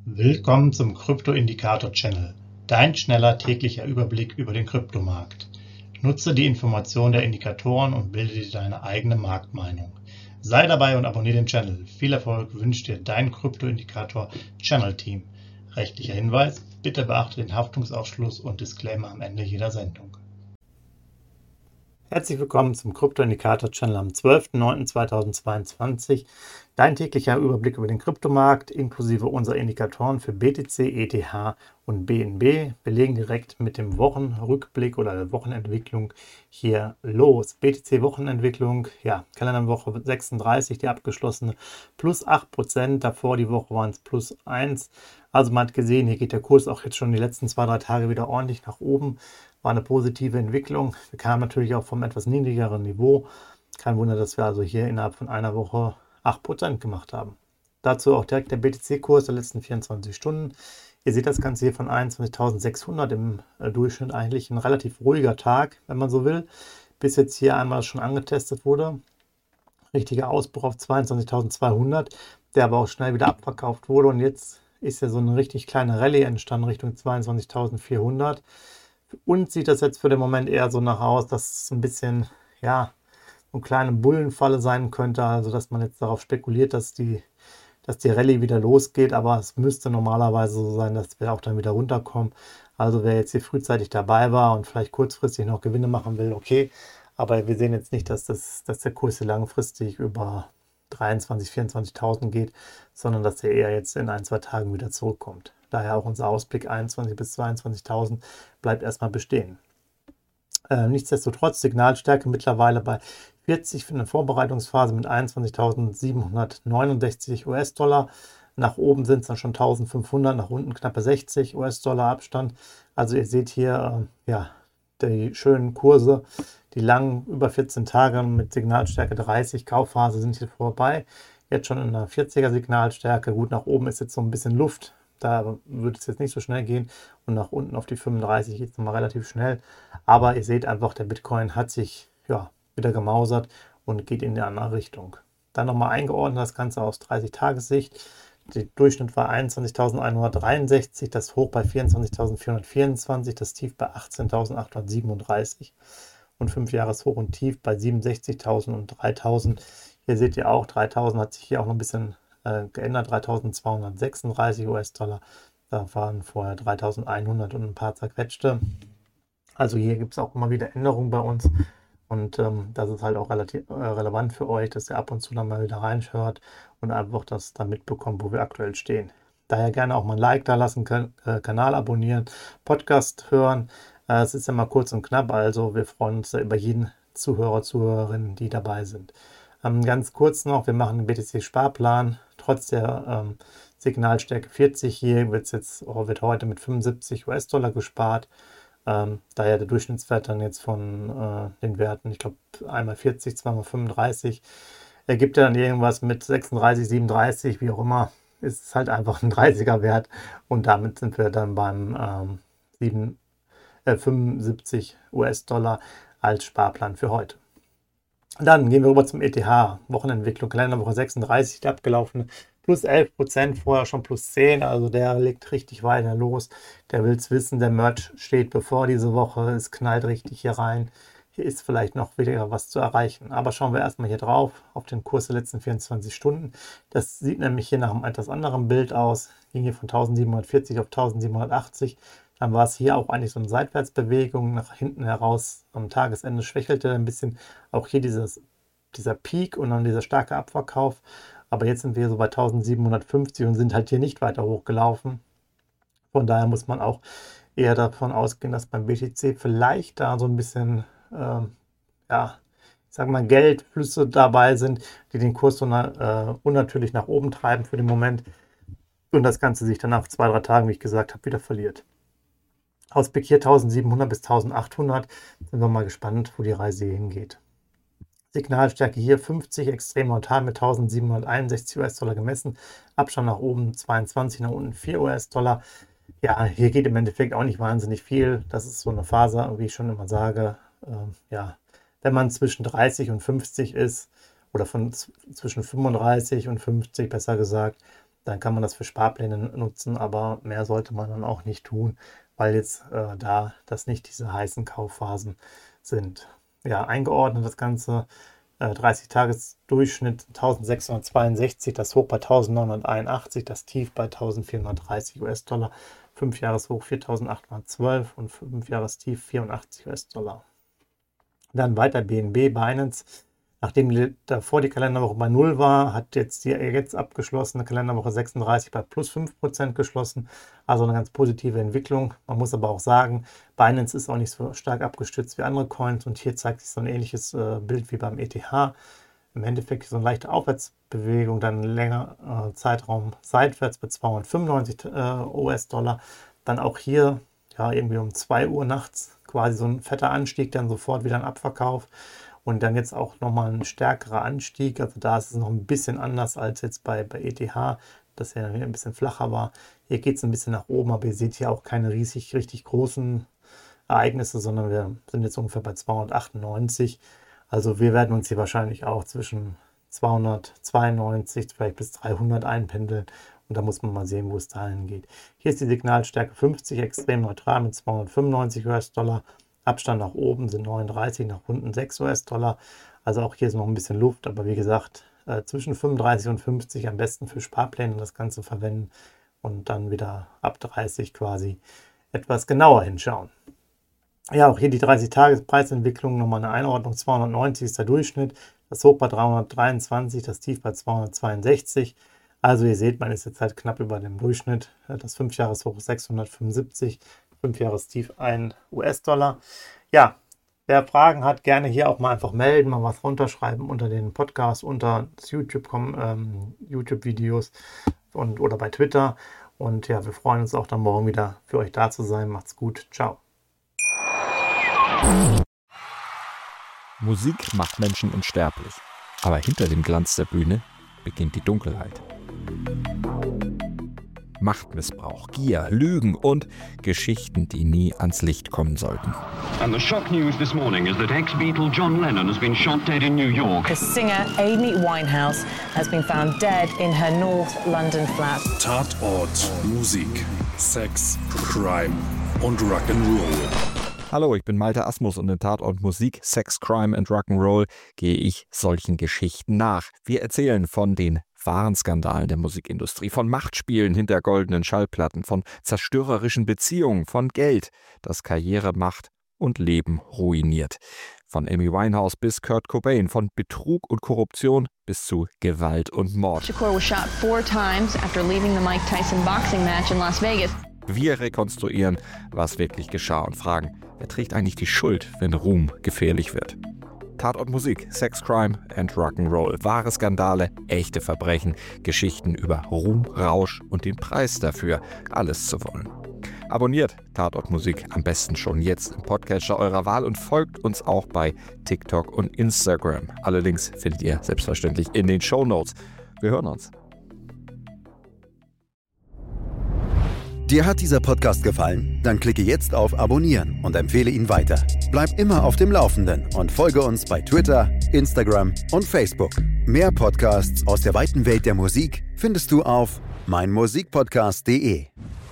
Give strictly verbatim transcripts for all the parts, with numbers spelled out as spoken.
Willkommen zum Krypto-Indikator-Channel, dein schneller täglicher Überblick über den Kryptomarkt. Nutze die Informationen der Indikatoren und bilde dir deine eigene Marktmeinung. Sei dabei und abonniere den Channel. Viel Erfolg wünscht dir dein Krypto-Indikator-Channel-Team. Rechtlicher Hinweis: Bitte beachte den Haftungsausschluss und Disclaimer am Ende jeder Sendung. Herzlich willkommen zum Krypto-Indikator-Channel am zwölften neunten zweitausendzweiundzwanzig. Dein täglicher Überblick über den Kryptomarkt inklusive unserer Indikatoren für B T C, E T H und B N B. Wir legen direkt mit dem Wochenrückblick oder der Wochenentwicklung hier los. B T C-Wochenentwicklung, ja, Kalenderwoche sechsunddreißig, die abgeschlossene, plus acht Prozent. Davor die Woche waren es plus eins. Also man hat gesehen, hier geht der Kurs auch jetzt schon die letzten zwei, drei Tage wieder ordentlich nach oben. War eine positive Entwicklung. Wir kamen natürlich auch vom etwas niedrigeren Niveau. Kein Wunder, dass wir also hier innerhalb von einer Woche acht Prozent gemacht haben. Dazu auch direkt der B T C-Kurs der letzten vierundzwanzig Stunden. Ihr seht das Ganze hier von einundzwanzigtausendsechshundert im äh, Durchschnitt, eigentlich ein relativ ruhiger Tag, wenn man so will, bis jetzt hier einmal schon angetestet wurde. Richtiger Ausbruch auf zweiundzwanzigtausendzweihundert, der aber auch schnell wieder abverkauft wurde, und jetzt ist ja so eine richtig kleine Rallye entstanden Richtung zweiundzwanzigtausendvierhundert. Für uns sieht das jetzt für den Moment eher so nach aus, dass es ein bisschen, ja, eine kleine Bullenfalle sein könnte, also dass man jetzt darauf spekuliert, dass die, dass die Rallye wieder losgeht, aber es müsste normalerweise so sein, dass wir auch dann wieder runterkommen. Also wer jetzt hier frühzeitig dabei war und vielleicht kurzfristig noch Gewinne machen will, okay, aber wir sehen jetzt nicht, dass, das, dass der Kurs hier langfristig über dreiundzwanzigtausend, vierundzwanzigtausend geht, sondern dass der eher jetzt in ein, zwei Tagen wieder zurückkommt. Daher auch unser Ausblick einundzwanzigtausend bis zweiundzwanzigtausend bleibt erstmal bestehen. Äh, nichtsdestotrotz Signalstärke mittlerweile bei vierzig für eine Vorbereitungsphase mit einundzwanzigtausendsiebenhundertneunundsechzig U S-Dollar. Nach oben sind es dann schon eintausendfünfhundert, nach unten knappe sechzig U S-Dollar Abstand. Also ihr seht hier äh, ja, die schönen Kurse, die langen über vierzehn Tage mit Signalstärke dreißig, Kaufphase sind hier vorbei. Jetzt schon in einer vierziger Signalstärke. Gut, nach oben ist jetzt so ein bisschen Luft. Da würde es jetzt nicht so schnell gehen, und nach unten auf die fünfunddreißig geht es nochmal relativ schnell. Aber ihr seht einfach, der Bitcoin hat sich ja, wieder gemausert und geht in die andere Richtung. Dann nochmal eingeordnet das Ganze aus dreißig-Tages-Sicht. Der Durchschnitt war einundzwanzigtausendeinhundertdreiundsechzig, das Hoch bei vierundzwanzigtausendvierhundertvierundzwanzig, das Tief bei achtzehntausendachthundertsiebenunddreißig und fünf Jahres Hoch und Tief bei siebenundsechzigtausend und dreitausend. Hier seht ihr auch, dreitausend hat sich hier auch noch ein bisschen geändert, dreitausendzweihundertsechsunddreißig U S-Dollar, da waren vorher dreitausendeinhundert und ein paar zerquetschte. Also hier gibt es auch immer wieder Änderungen bei uns, und ähm, das ist halt auch relativ äh, relevant für euch, dass ihr ab und zu dann mal wieder reinschaut und einfach das dann mitbekommt, wo wir aktuell stehen. Daher gerne auch mal ein Like da lassen, kan äh, Kanal abonnieren, Podcast hören. Äh, es ist ja mal kurz und knapp, also wir freuen uns über jeden Zuhörer, Zuhörerin, die dabei sind. Ähm, ganz kurz noch, wir machen den B T C-Sparplan. Trotz der ähm, Signalstärke vierzig hier wird's jetzt, oh, wird heute mit fünfundsiebzig U S-Dollar gespart. Ähm, daher der Durchschnittswert dann jetzt von äh, den Werten, ich glaube einmal vierzig, zweimal fünfunddreißig, ergibt ja dann irgendwas mit sechsunddreißig, siebenunddreißig, wie auch immer. Ist halt einfach ein dreißiger Wert, und damit sind wir dann beim ähm, sieben, äh, fünfundsiebzig U S-Dollar als Sparplan für heute. Dann gehen wir rüber zum E T H. Wochenentwicklung, Kalenderwoche sechsunddreißig, die abgelaufene, plus elf Prozent, vorher schon plus zehn, also der legt richtig weiter los. Der will es wissen, der Merch steht bevor diese Woche, es knallt richtig hier rein. Hier ist vielleicht noch wieder was zu erreichen. Aber schauen wir erstmal hier drauf, auf den Kurs der letzten vierundzwanzig Stunden. Das sieht nämlich hier nach einem etwas anderen Bild aus. Ging hier von eintausendsiebenhundertvierzig auf eintausendsiebenhundertachtzig. Dann war es hier auch eigentlich so eine Seitwärtsbewegung nach hinten heraus. Am Tagesende schwächelte ein bisschen auch hier dieses, dieser Peak und dann dieser starke Abverkauf. Aber jetzt sind wir so bei eintausendsiebenhundertfünfzig und sind halt hier nicht weiter hochgelaufen. Von daher muss man auch eher davon ausgehen, dass beim B T C vielleicht da so ein bisschen, ähm, ja, ich sag mal, Geldflüsse dabei sind, die den Kurs so äh, unnatürlich nach oben treiben für den Moment. Und das Ganze sich dann nach zwei, drei Tagen, wie ich gesagt habe, wieder verliert. Ausblick hier eintausendsiebenhundert bis eintausendachthundert. Sind wir mal gespannt, wo die Reise hier hingeht. Signalstärke hier fünfzig, extrem neutral mit eintausendsiebenhunderteinundsechzig U S-Dollar gemessen. Abstand nach oben zweiundzwanzig, nach unten vier U S-Dollar. Ja, hier geht im Endeffekt auch nicht wahnsinnig viel. Das ist so eine Phase, wie ich schon immer sage. Äh, ja, wenn man zwischen dreißig und fünfzig ist, oder von zwischen fünfunddreißig und fünfzig besser gesagt, dann kann man das für Sparpläne nutzen, aber mehr sollte man dann auch nicht tun, weil jetzt äh, da das nicht diese heißen Kaufphasen sind. Ja, eingeordnet das Ganze, äh, dreißig-Tages-Durchschnitt eintausendsechshundertzweiundsechzig, das Hoch bei eintausendneunhunderteinundachtzig, das Tief bei eintausendvierhundertdreißig U S-Dollar, fünf Jahreshoch viertausendachthundertzwölf und fünf Jahrestief vierundachtzig U S-Dollar. Dann weiter B N B, Binance. Nachdem davor die Kalenderwoche bei null war, hat jetzt die jetzt abgeschlossene Kalenderwoche sechsunddreißig bei plus fünf Prozent geschlossen. Also eine ganz positive Entwicklung. Man muss aber auch sagen, Binance ist auch nicht so stark abgestützt wie andere Coins. Und hier zeigt sich so ein ähnliches äh, Bild wie beim E T H. Im Endeffekt so eine leichte Aufwärtsbewegung, dann ein längerer äh, Zeitraum seitwärts bei zweihundertfünfundneunzig äh, U S-Dollar. Dann auch hier ja irgendwie um zwei Uhr nachts quasi so ein fetter Anstieg, dann sofort wieder ein Abverkauf. Und dann jetzt auch nochmal ein stärkerer Anstieg. Also da ist es noch ein bisschen anders als jetzt bei, bei E T H, das ja ein bisschen flacher war. Hier geht es ein bisschen nach oben, aber ihr seht hier auch keine riesig, richtig großen Ereignisse, sondern wir sind jetzt ungefähr bei zweihundertachtundneunzig. Also wir werden uns hier wahrscheinlich auch zwischen zweihundertzweiundneunzig vielleicht bis dreihundert einpendeln. Und da muss man mal sehen, wo es dahin geht. Hier ist die Signalstärke fünfzig, extrem neutral mit zweihundertfünfundneunzig U S-Dollar. Abstand nach oben sind neununddreißig, nach unten sechs U S-Dollar. Also auch hier ist noch ein bisschen Luft, aber wie gesagt, äh, zwischen fünfunddreißig und fünfzig am besten für Sparpläne das Ganze verwenden und dann wieder ab dreißig quasi etwas genauer hinschauen. Ja, auch hier die dreißig-Tages-Preisentwicklung, nochmal eine Einordnung, zweihundertneunzig ist der Durchschnitt, das Hoch bei dreihundertdreiundzwanzig, das Tief bei zweihundertzweiundsechzig. Also ihr seht, man ist jetzt halt knapp über dem Durchschnitt, das fünf Jahreshoch ist sechshundertfünfundsiebzig, fünf Jahrestief ein U S-Dollar. Ja, wer Fragen hat, gerne hier auch mal einfach melden, mal was runterschreiben unter den Podcast, unter das YouTube, ähm, YouTube-Videos und oder bei Twitter. Und ja, wir freuen uns auch dann morgen wieder für euch da zu sein. Macht's gut. Ciao. Musik macht Menschen unsterblich. Aber hinter dem Glanz der Bühne beginnt die Dunkelheit. Machtmissbrauch, Gier, Lügen und Geschichten, die nie ans Licht kommen sollten. And the shock news this morning is that ex-Beatle John Lennon has been shot dead in New York. The singer Amy Winehouse has been found dead in her North London flat. Tatort, Musik, Sex, Crime und Rock'n'Roll. Hallo, ich bin Malte Asmus und in Tatort Musik, Sex, Crime and Rock'n'Roll gehe ich solchen Geschichten nach. Wir erzählen von den wahren Skandalen der Musikindustrie, von Machtspielen hinter goldenen Schallplatten, von zerstörerischen Beziehungen, von Geld, das Karriere, Macht und Leben ruiniert. Von Amy Winehouse bis Kurt Cobain, von Betrug und Korruption bis zu Gewalt und Mord. Shakur was shot four times after leaving the Mike Tyson boxing match in Las Vegas. Wir rekonstruieren, was wirklich geschah und fragen, wer trägt eigentlich die Schuld, wenn Ruhm gefährlich wird? Tatort Musik, Sex, Crime and Rock'n'Roll. Wahre Skandale, echte Verbrechen, Geschichten über Ruhm, Rausch und den Preis dafür, alles zu wollen. Abonniert Tatort Musik am besten schon jetzt im Podcatcher eurer Wahl und folgt uns auch bei TikTok und Instagram. Alle Links findet ihr selbstverständlich in den Shownotes. Wir hören uns. Dir hat dieser Podcast gefallen? Dann klicke jetzt auf Abonnieren und empfehle ihn weiter. Bleib immer auf dem Laufenden und folge uns bei Twitter, Instagram und Facebook. Mehr Podcasts aus der weiten Welt der Musik findest du auf meinmusikpodcast punkt de.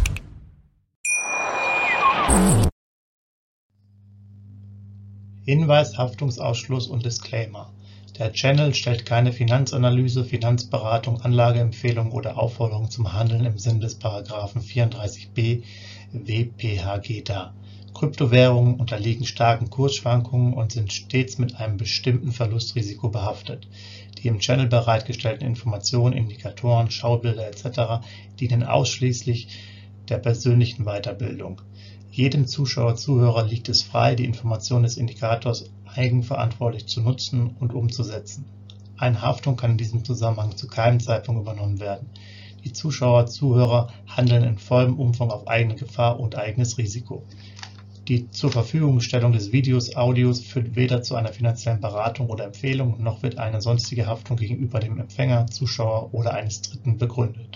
Hinweis, Haftungsausschluss und Disclaimer. Der Channel stellt keine Finanzanalyse, Finanzberatung, Anlageempfehlung oder Aufforderung zum Handeln im Sinne des Paragraphen vierunddreißig b W P H G dar. Kryptowährungen unterliegen starken Kursschwankungen und sind stets mit einem bestimmten Verlustrisiko behaftet. Die im Channel bereitgestellten Informationen, Indikatoren, Schaubilder et cetera dienen ausschließlich der persönlichen Weiterbildung. Jedem Zuschauer, Zuhörer liegt es frei, die Information des Indikators eigenverantwortlich zu nutzen und umzusetzen. Eine Haftung kann in diesem Zusammenhang zu keinem Zeitpunkt übernommen werden. Die Zuschauer, Zuhörer handeln in vollem Umfang auf eigene Gefahr und eigenes Risiko. Die zur Verfügungstellung des Videos, Audios führt weder zu einer finanziellen Beratung oder Empfehlung, noch wird eine sonstige Haftung gegenüber dem Empfänger, Zuschauer oder eines Dritten begründet.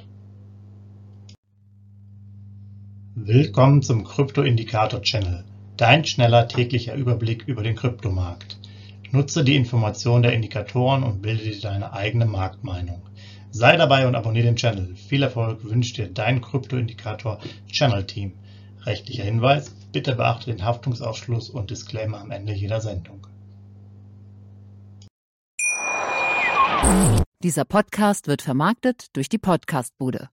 Willkommen zum Krypto-Indikator-Channel. Dein schneller täglicher Überblick über den Kryptomarkt. Nutze die Informationen der Indikatoren und bilde dir deine eigene Marktmeinung. Sei dabei und abonniere den Channel. Viel Erfolg wünscht dir dein Krypto-Indikator Channel Team. Rechtlicher Hinweis: Bitte beachte den Haftungsausschluss und Disclaimer am Ende jeder Sendung. Dieser Podcast wird vermarktet durch die Podcastbude.